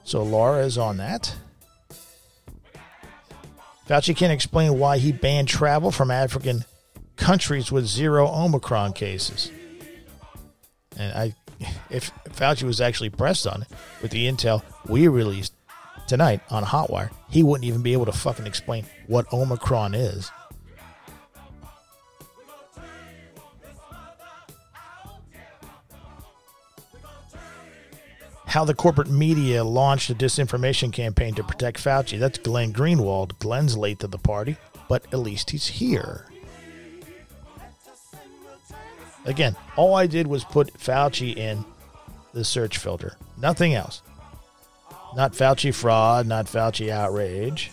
So Laura is on that. Fauci can't explain why he banned travel from African countries with 0 Omicron cases. And if Fauci was actually pressed on it with the intel we released tonight on Hotwire, he wouldn't even be able to fucking explain what Omicron is. How the corporate media launched a disinformation campaign to protect Fauci. That's Glenn Greenwald. Glenn's late to the party, but at least he's here. Again, all I did was put Fauci in the search filter. Nothing else. Not Fauci fraud, not Fauci outrage.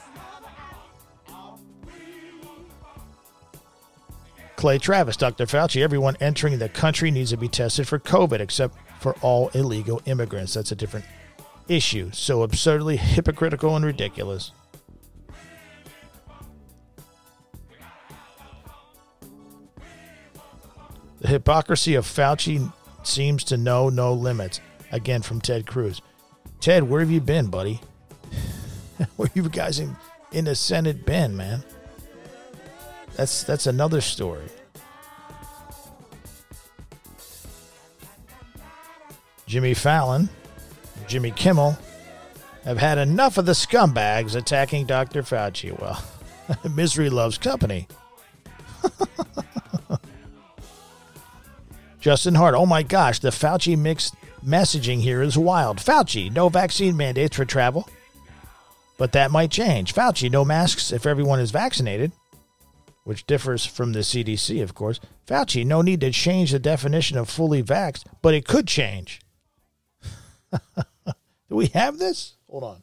Clay Travis, Dr. Fauci, everyone entering the country needs to be tested for COVID except for all illegal immigrants. That's a different issue. So absurdly hypocritical and ridiculous. The hypocrisy of Fauci seems to know no limits. Again, from Ted Cruz. Ted, where have you been, buddy? Where you guys in the Senate been, man? That's another story. Jimmy Fallon, Jimmy Kimmel have had enough of the scumbags attacking Dr. Fauci. Well, misery loves company. Justin Hart, oh my gosh, the Fauci mixed messaging here is wild. Fauci, no vaccine mandates for travel, but that might change. Fauci, no masks if everyone is vaccinated, which differs from the CDC, of course. Fauci, no need to change the definition of fully vaxxed, but it could change. Do we have this? Hold on.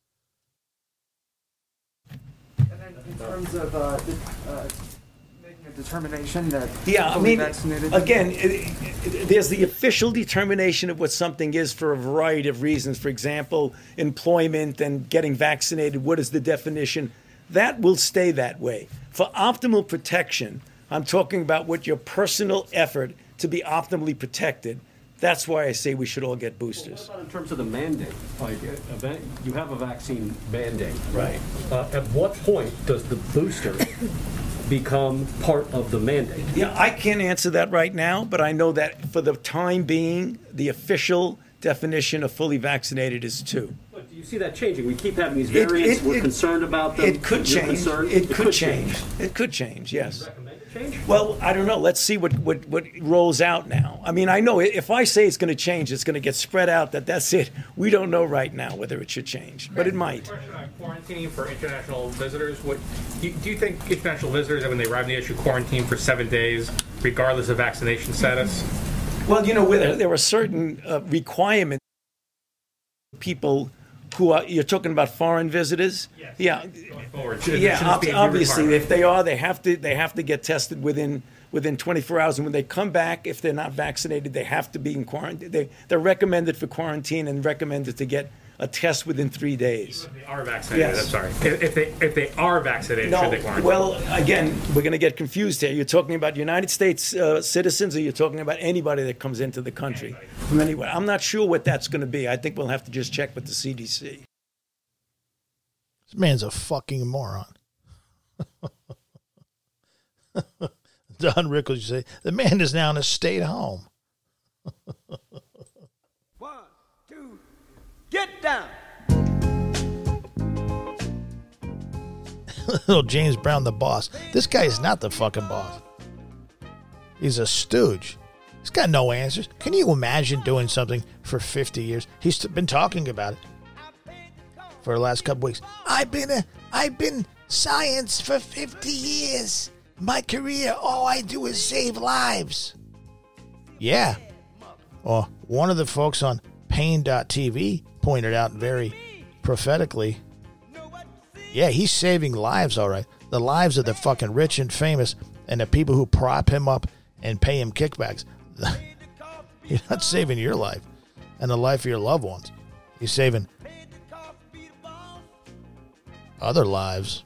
And then in terms of making a determination that vaccinated. Again, there's the official determination of what something is for a variety of reasons. For example, employment and getting vaccinated. What is the definition? That will stay that way. For optimal protection, I'm talking about what your personal effort to be optimally protected. That's why I say we should all get boosters. Well, what about in terms of the mandate? Like, you have a vaccine mandate. Right. At what point does the booster become part of the mandate? Yeah, I can't answer that right now, but I know that for the time being, the official definition of fully vaccinated is 2. But do you see that changing? We keep having these variants. We're concerned about them. It could change. It could change. It could change, yes. Change? Well, I don't know. Let's see what rolls out now. I mean, I know if I say it's going to change, it's going to get spread out. That's it. We don't know right now whether it should change, but it might. Question on quarantine for international visitors. Do you think international visitors, when they arrive in the issue, quarantine for 7 days, regardless of vaccination status? Well, there are certain requirements for people who are, you're talking about foreign visitors? Yes. Yeah. Going forward. Obviously, if they are, they have to get tested within 24 hours. And when they come back, if they're not vaccinated, they have to be in quarantine. They're recommended for quarantine and recommended to get a test within 3 days. If they are vaccinated, Yes. I'm sorry. If they are vaccinated, should they quarantine? Well, again, we're going to get confused here. You're talking about United States citizens, or you're talking about anybody that comes into the country from anywhere. I'm not sure what that's going to be. I think we'll have to just check with the CDC. This man's a fucking moron. Don Rickles, you say, the man is now in a state home. 1, 2, get down. Little James Brown, the boss. This guy is not the fucking boss. He's a stooge. He's got no answers. Can you imagine doing something for 50 years? He's been talking about it for the last couple weeks. I've been science for 50 years. My career, all I do is save lives. Yeah. Well, one of the folks on Pain.tv pointed out very prophetically, yeah, he's saving lives, all right. The lives of the fucking rich and famous and the people who prop him up and pay him kickbacks. You're not saving your life and the life of your loved ones. He's saving other lives.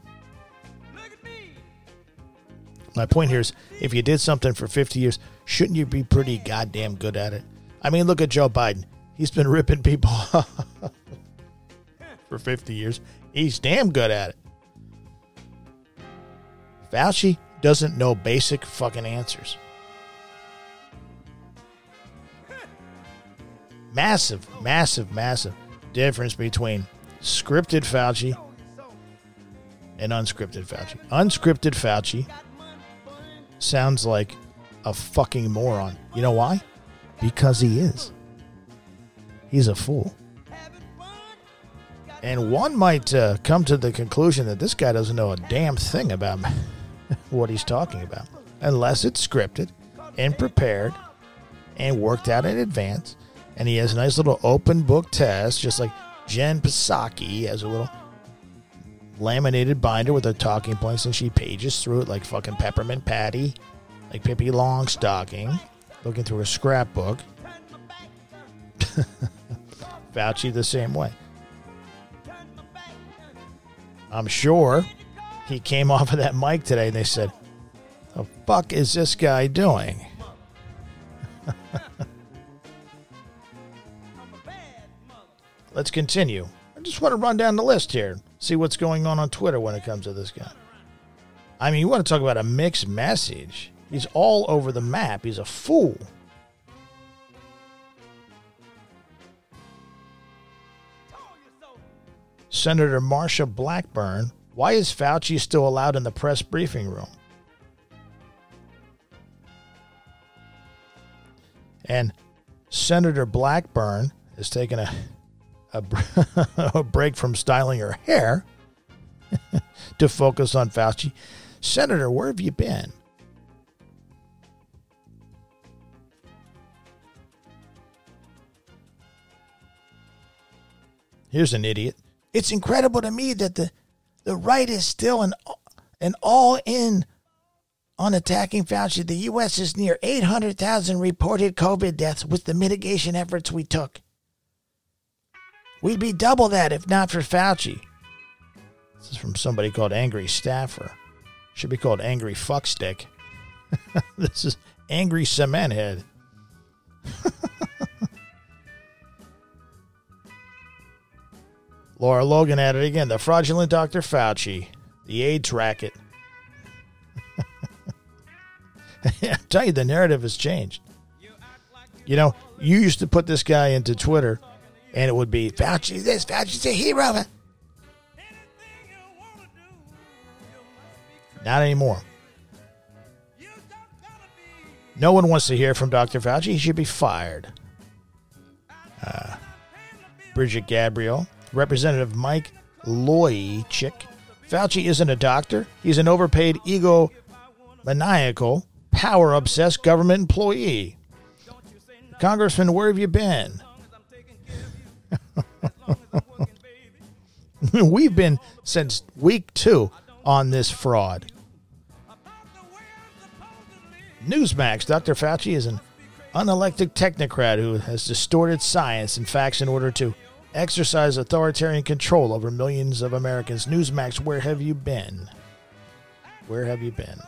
My point here is, if you did something for 50 years, shouldn't you be pretty goddamn good at it? I mean, look at Joe Biden. He's been ripping people off. for 50 years. He's damn good at it. Fauci doesn't know basic fucking answers. Massive, massive, massive difference between scripted Fauci and unscripted Fauci. Unscripted Fauci sounds like a fucking moron. You know why? Because he is. He's a fool. And one might come to the conclusion that this guy doesn't know a damn thing about what he's talking about. Unless it's scripted and prepared and worked out in advance. And he has a nice little open book test, just like Jen Psaki has a little laminated binder with the talking points, and she pages through it like fucking Peppermint Patty, like Pippi Longstocking, looking through a scrapbook. Fauci the same way. I'm sure he came off of that mic today and they said, "The fuck is this guy doing?" Let's continue. I just want to run down the list here, see what's going on Twitter when it comes to this guy. I mean, you want to talk about a mixed message. He's all over the map. He's a fool. Senator Marsha Blackburn. Why is Fauci still allowed in the press briefing room? And Senator Blackburn is taking a break from styling her hair to focus on Fauci. Senator, where have you been? Here's an idiot. It's incredible to me that the right is still an all-in on attacking Fauci. The U.S. is near 800,000 reported COVID deaths with the mitigation efforts we took. We'd be double that if not for Fauci. This is from somebody called Angry Staffer. Should be called Angry Fuckstick. This is Angry Cement Head. Laura Logan at it again. The fraudulent Dr. Fauci. The AIDS racket. I tell you, the narrative has changed. You know, you used to put this guy into Twitter, and it would be, Fauci this, Fauci's a hero. Not anymore. No one wants to hear from Dr. Fauci. He should be fired. Bridget Gabriel. Representative Mike Loychik. Fauci isn't a doctor. He's an overpaid, egomaniacal, power-obsessed government employee. Congressman, where have you been? We've been since week 2 on this fraud. Newsmax, Dr. Fauci is an unelected technocrat who has distorted science and facts in order to exercise authoritarian control over millions of Americans. Newsmax, where have you been? Where have you been?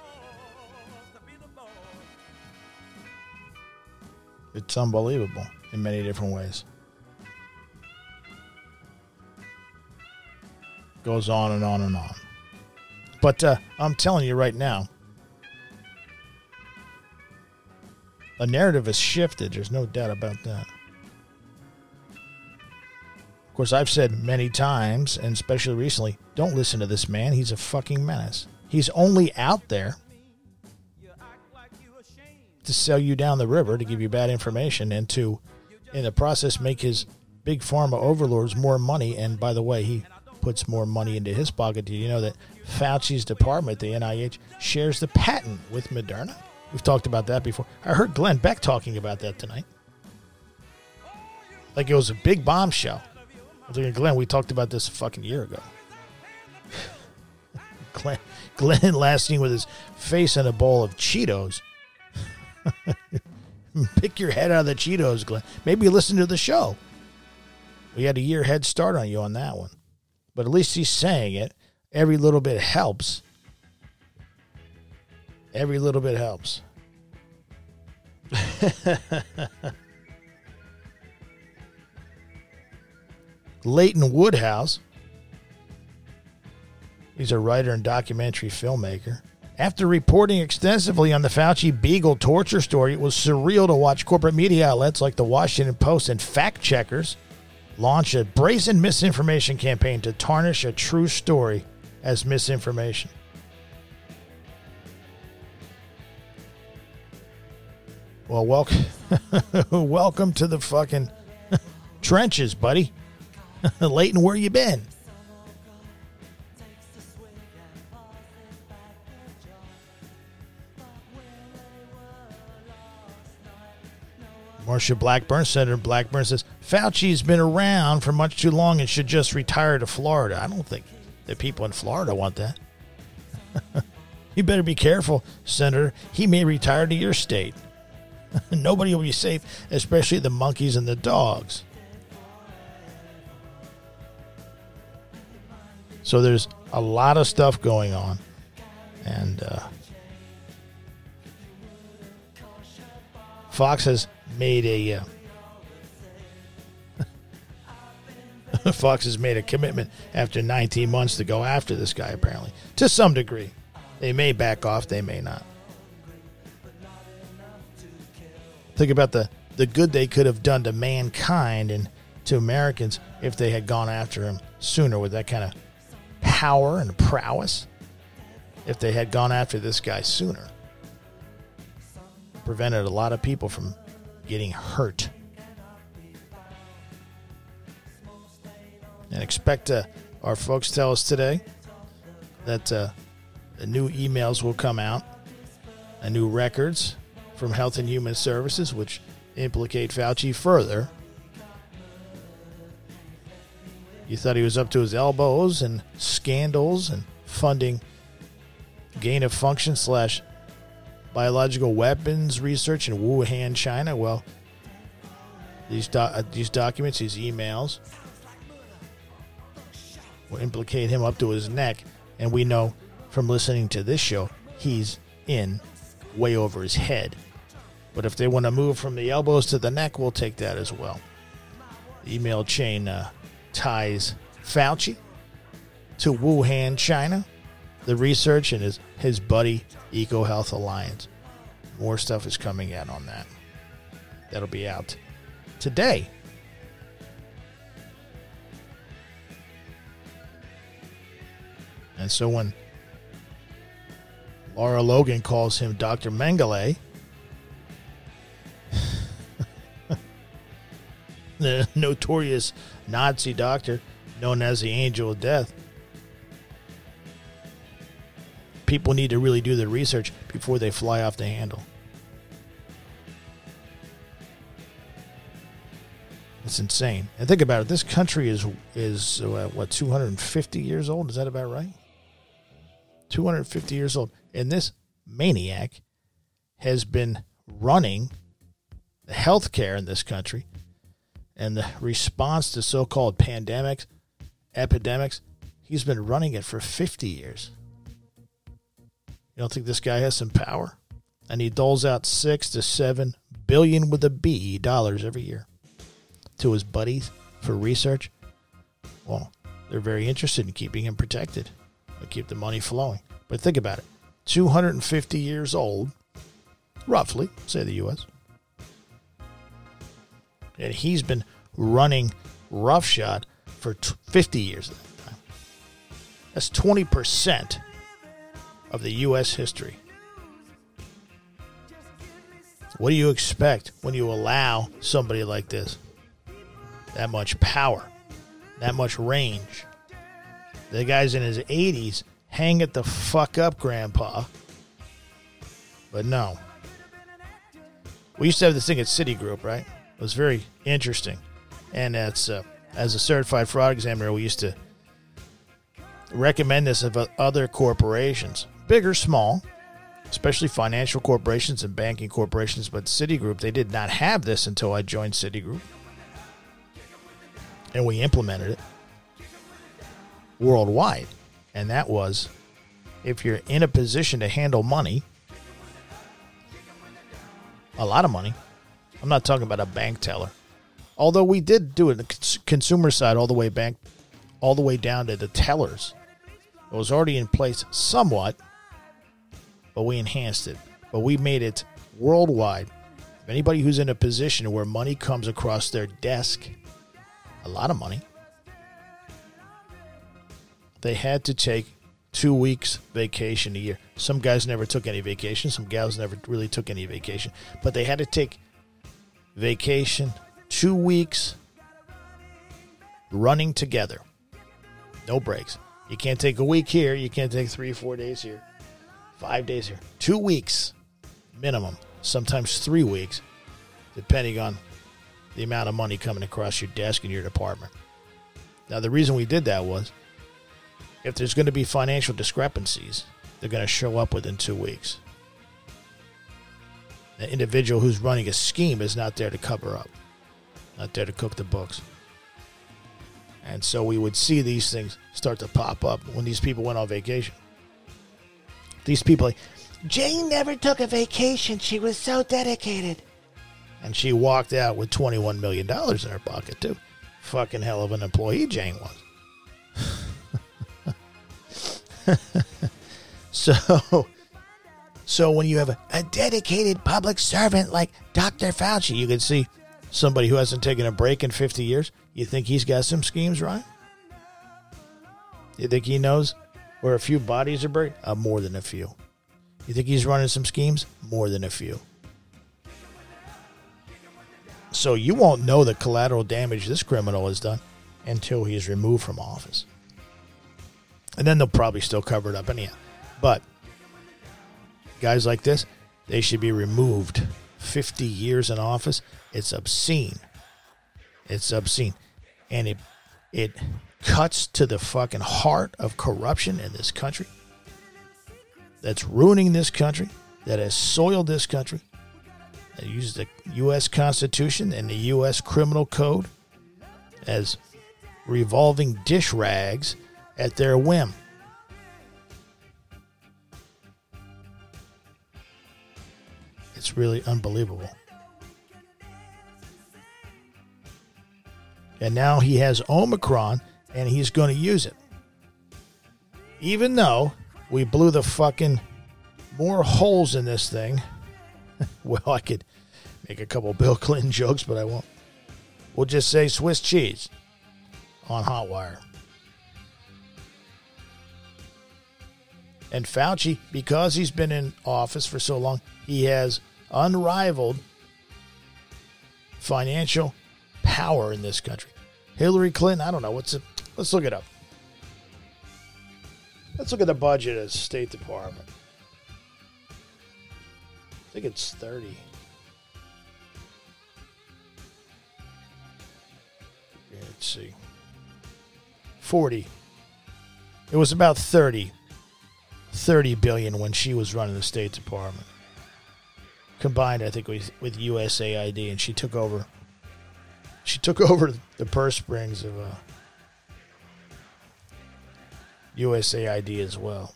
It's unbelievable in many different ways. Goes on and on and on. But I'm telling you right now, a narrative has shifted. There's no doubt about that. Of course, I've said many times, and especially recently, don't listen to this man. He's a fucking menace. He's only out there to sell you down the river, to give you bad information, and to, in the process, make his big pharma overlords more money. And by the way, he puts more money into his pocket. Do you know that Fauci's department, the NIH, shares the patent with Moderna? We've talked about that before. I heard Glenn Beck talking about that tonight. Like it was a big bombshell. I was thinking, Glenn, we talked about this a fucking year ago. Glenn last seen with his face in a bowl of Cheetos. Pick your head out of the Cheetos, Glenn. Maybe listen to the show. We had a year head start on you on that one. But at least he's saying it. Every little bit helps. Every little bit helps. Leighton Woodhouse, he's a writer and documentary filmmaker. After reporting extensively on the Fauci Beagle torture story, it was surreal to watch corporate media outlets like the Washington Post and fact-checkers launch a brazen misinformation campaign to tarnish a true story as misinformation. Well, welcome to the fucking trenches, buddy. Leighton, where you been? Marsha Blackburn, Senator Blackburn, says, Fauci's been around for much too long and should just retire to Florida. I don't think the people in Florida want that. You better be careful, Senator. He may retire to your state. Nobody will be safe, especially the monkeys and the dogs. So there's a lot of stuff going on. And Fox has made a Fox has made a commitment after 19 months to go after this guy, apparently, to some degree. They may back off, they may not. Think about the good they could have done to mankind and to Americans if they had gone after him sooner with that kind of power and prowess. If they had gone after this guy sooner. Prevented a lot of people from getting hurt. And expect our folks tell us today that the new emails will come out, and new records from Health and Human Services, which implicate Fauci further. You thought he was up to his elbows in scandals and funding gain-of-function / biological weapons research in Wuhan, China. Well, these documents, these emails, will implicate him up to his neck. And we know from listening to this show, he's in way over his head. But if they want to move from the elbows to the neck, we'll take that as well. The email chain ties Fauci to Wuhan, China, the research, and his buddy EcoHealth Alliance. More stuff is coming out on that. That'll be out today. And so when Laura Logan calls him Dr. Mengele, the notorious Nazi doctor known as the Angel of Death, people need to really do the research before they fly off the handle. It's insane. And think about it. This country is 250 years old? Is that about right? 250 years old. And this maniac has been running the healthcare in this country and the response to so-called pandemics, epidemics. He's been running it for 50 years. You don't think this guy has some power? And he doles out $6 to $7 billion with a B dollars every year to his buddies for research. Well, they're very interested in keeping him protected. They'll keep the money flowing. But think about it. 250 years old, roughly, say the U.S. And he's been running roughshod for 50 years at that time. That's 20% of the U.S. history. What do you expect when you allow somebody like this? That much power, that much range. The guy's in his 80s. Hang it the fuck up, Grandpa. But no. We used to have this thing at Citigroup, right? It was very interesting. And that's, as a certified fraud examiner, we used to recommend this of other corporations, big or small, especially financial corporations and banking corporations. But Citigroup, they did not have this until I joined Citigroup. And we implemented it worldwide. And that was, if you're in a position to handle money, a lot of money, I'm not talking about a bank teller, Although we did do it on the consumer side all the way down to the tellers. It was already in place somewhat, but we enhanced it. But we made it worldwide. If anybody who's in a position where money comes across their desk, a lot of money, they had to take 2 weeks vacation a year. Some guys never took any vacation. Some gals never really took any vacation. But they had to take vacation 2 weeks running together. No breaks. You can't take a week here. You can't take 3 or 4 days here. 5 days here. 2 weeks minimum. Sometimes 3 weeks, depending on the amount of money coming across your desk in your department. Now, the reason we did that was if there's going to be financial discrepancies, they're going to show up within 2 weeks. The individual who's running a scheme is not there to cover up, not there to cook the books. And so we would see these things start to pop up when these people went on vacation. These people, like, Jane never took a vacation. She was so dedicated. And she walked out with $21 million in her pocket, too. Fucking hell of an employee Jane was. So when you have a dedicated public servant like Dr. Fauci, you can see somebody who hasn't taken a break in 50 years. You think he's got some schemes, right? You think he knows where a few bodies are buried? More than a few. You think he's running some schemes? More than a few. So you won't know the collateral damage this criminal has done until he's removed from office. And then they'll probably still cover it up anyhow. But guys like this, they should be removed. 50 years in office, it's obscene. It's obscene. And it cuts to the fucking heart of corruption in this country. That's ruining this country, that has soiled this country, that uses the U.S. Constitution and the U.S. Criminal Code as revolving dish rags at their whim. It's really unbelievable. And now he has Omicron, and he's going to use it. Even though we blew the fucking more holes in this thing. Well, I could make a couple Bill Clinton jokes, but I won't. We'll just say Swiss cheese on Hotwire. And Fauci, because he's been in office for so long, he has unrivaled financial power in this country. Hillary Clinton, I don't know. Let's look it up. Let's look at the budget of the State Department. I think it's 30. Let's see. 40. It was about 30 billion when she was running the State Department. Combined, I think, with USAID, and she took over the purse strings of USAID as well.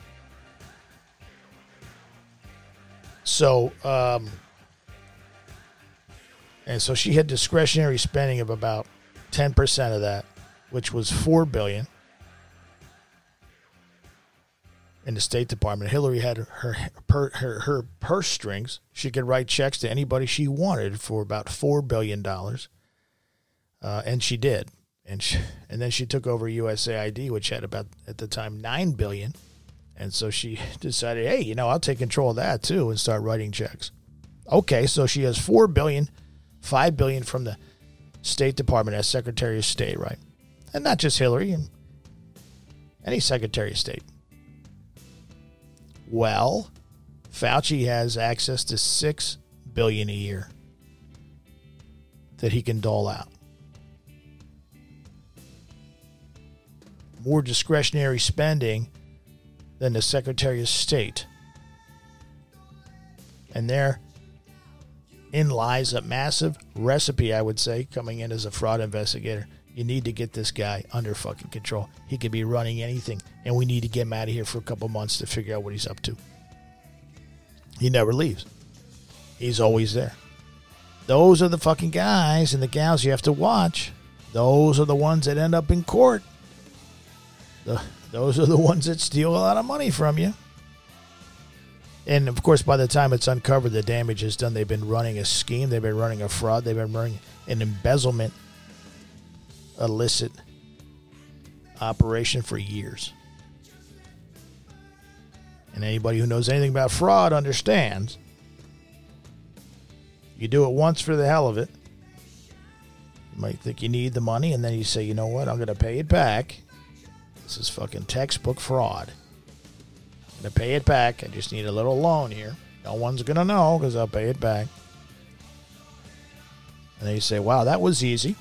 So, and so she had discretionary spending of about 10% of that, which was $4 billion in the State Department. Hillary had her purse strings. She could write checks to anybody she wanted for about $4 billion, and she did. And then she took over USAID, which had about, at the time, $9 billion. And so she decided, hey, I'll take control of that too and start writing checks. Okay, so she has $4 billion, $5 billion from the State Department as Secretary of State, right? And not just Hillary, any Secretary of State. Well, Fauci has access to $6 billion a year that he can dole out. More discretionary spending than the Secretary of State. And therein lies a massive recipe, I would say, coming in as a fraud investigator. You need to get this guy under fucking control. He could be running anything, and we need to get him out of here for a couple months to figure out what he's up to. He never leaves. He's always there. those are the fucking guys and the gals you have to watch. Those are the ones that end up in court. Those are the ones that steal a lot of money from you. And, of course, by the time it's uncovered, the damage is done. They've been running a scheme. They've been running a fraud. They've been running an embezzlement, illicit operation for years. And anybody who knows anything about fraud understands you do it once for the hell of it. You might think you need the money, and then you say, you know what, I'm going to pay it back. This is fucking textbook fraud. I'm going to pay it back. I just need a little loan here. No one's going to know because I'll pay it back. And then you say, wow, that was easy.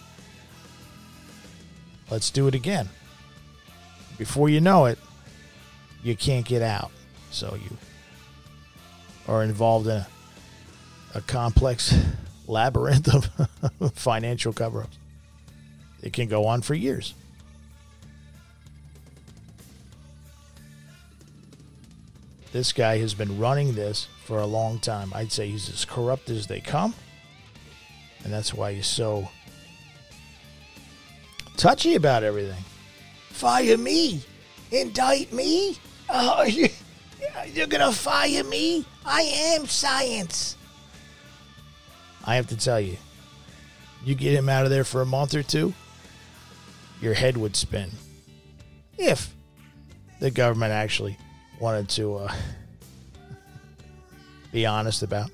Let's do it again. Before you know it, you can't get out. So you are involved in a complex labyrinth of financial cover-ups. It can go on for years. This guy has been running this for a long time. I'd say he's as corrupt as they come. And that's why he's so touchy about everything. Fire me. Indict me. Oh, you're going to fire me? I am science. I have to tell you, you get him out of there for a month or two, your head would spin. If the government actually wanted to be honest about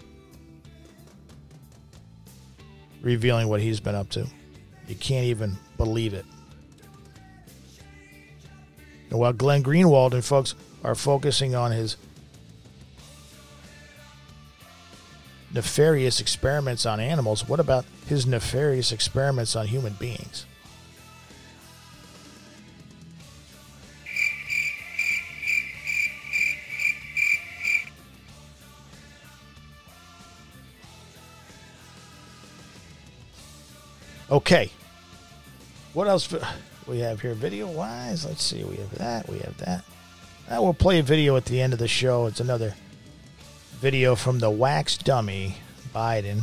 revealing what he's been up to. You can't even believe it. And while Glenn Greenwald and folks are focusing on his nefarious experiments on animals, what about his nefarious experiments on human beings? Okay. What else we have here video-wise? Let's see. We have that. We have that. We'll play a video at the end of the show. It's another video from the wax dummy, Biden.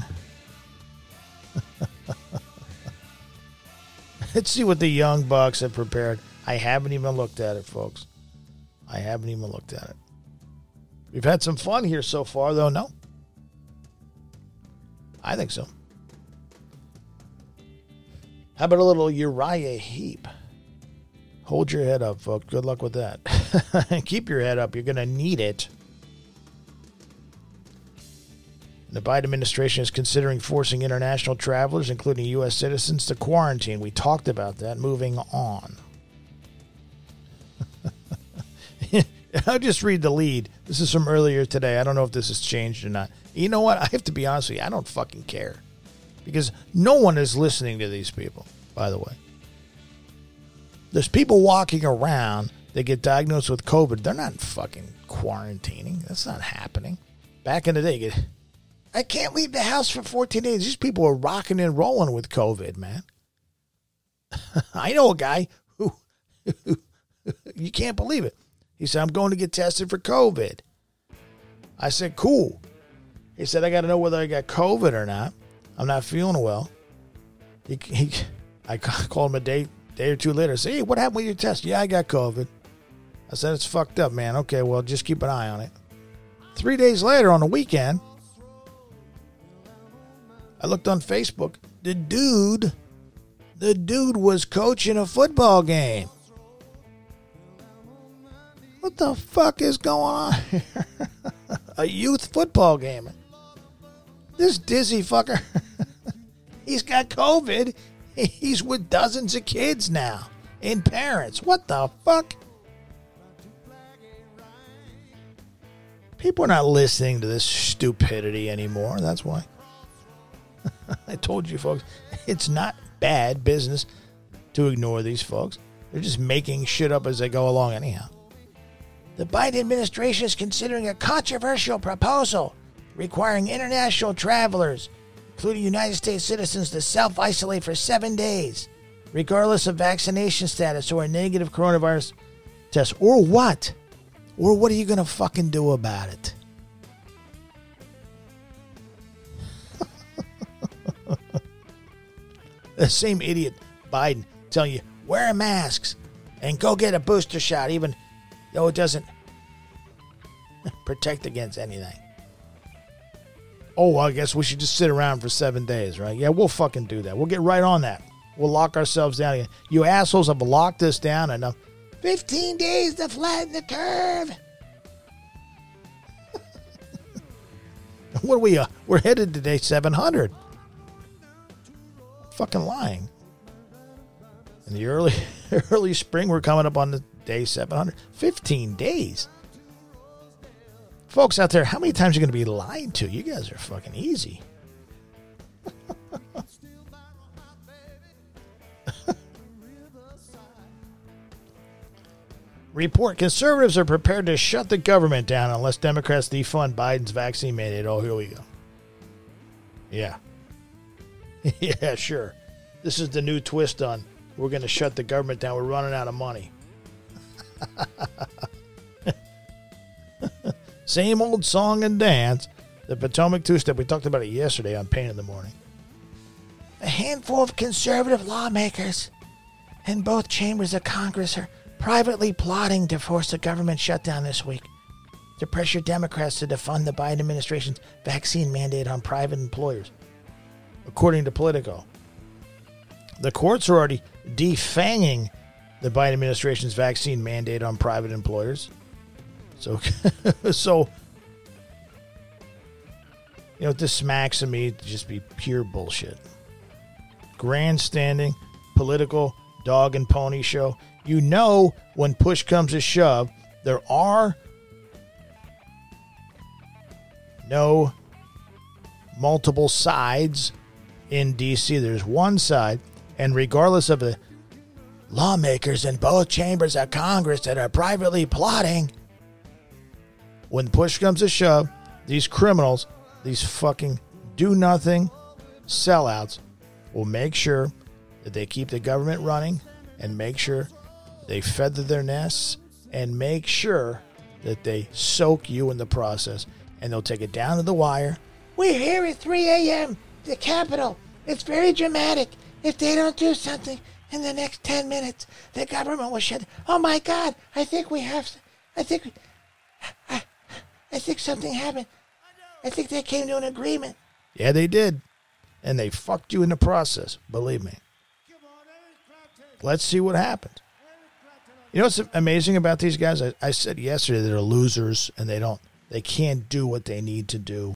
Let's see what the young bucks have prepared. I haven't even looked at it, folks. I haven't even looked at it. We've had some fun here so far, though, no? I think so. How about a little Uriah Heep? Hold your head up, folks. Good luck with that. Keep your head up. You're going to need it. The Biden administration is considering forcing international travelers, including U.S. citizens, to quarantine. We talked about that. Moving on. I'll just read the lead. This is from earlier today. I don't know if this has changed or not. You know what? I have to be honest with you. I don't fucking care. Because no one is listening to these people, by the way. There's people walking around that get diagnosed with COVID. They're not fucking quarantining. That's not happening. Back in the day, I can't leave the house for 14 days. These people are rocking and rolling with COVID, man. I know a guy who you can't believe it. He said, I'm going to get tested for COVID. I said, cool. He said, I got to know whether I got COVID or not. I'm not feeling well. I called him a day or two later. I said, hey, what happened with your test? Yeah, I got COVID. I said, it's fucked up, man. Okay, well, just keep an eye on it. 3 days later on the weekend, I looked on Facebook. The dude was coaching a football game. What the fuck is going on here? A youth football game. This dizzy fucker, he's got COVID. He's with dozens of kids now and parents. What the fuck? People are not listening to this stupidity anymore. That's why. I told you, folks, it's not bad business to ignore these folks. They're just making shit up as they go along anyhow. The Biden administration is considering a controversial proposal requiring international travelers, including United States citizens, to self-isolate for 7 days, regardless of vaccination status or a negative coronavirus test. Or what? Or what are you going to fucking do about it? The same idiot Biden telling you, wear masks and go get a booster shot, even though it doesn't protect against anything. Oh, well, I guess we should just sit around for 7 days, right? Yeah, we'll fucking do that. We'll get right on that. We'll lock ourselves down again. You assholes have locked us down enough. 15 days to flatten the curve. What are we? We're headed to day 700. Fucking lying. In the early spring, we're coming up on the day 700. 15 days. Folks out there, how many times are you going to be lied to? You guys are fucking easy. Report, conservatives are prepared to shut the government down unless Democrats defund Biden's vaccine mandate. Oh, here we go. Yeah. Yeah, sure. This is the new twist on we're going to shut the government down. We're running out of money. Same old song and dance. The Potomac two-step. We talked about it yesterday on Pain in the Morning. A handful of conservative lawmakers in both chambers of Congress are privately plotting to force a government shutdown this week to pressure Democrats to defund the Biden administration's vaccine mandate on private employers, according to Politico. The courts are already defanging the Biden administration's vaccine mandate on private employers. So, this smacks of me to just be pure bullshit. Grandstanding, political, dog and pony show. You know, when push comes to shove, there are no multiple sides in D.C. There's one side, and regardless of the lawmakers in both chambers of Congress that are privately plotting, when push comes to shove, these criminals, these fucking do-nothing sellouts will make sure that they keep the government running and make sure they feather their nests and make sure that they soak you in the process. And they'll take it down to the wire. We're here at 3 a.m., the Capitol. It's very dramatic. If they don't do something in the next 10 minutes, the government will shut. Oh, my God. I think something happened. I think they came to an agreement. Yeah, they did. And they fucked you in the process. Believe me. Let's see what happens. You know what's amazing about these guys? I said yesterday they're losers and they can't do what they need to do.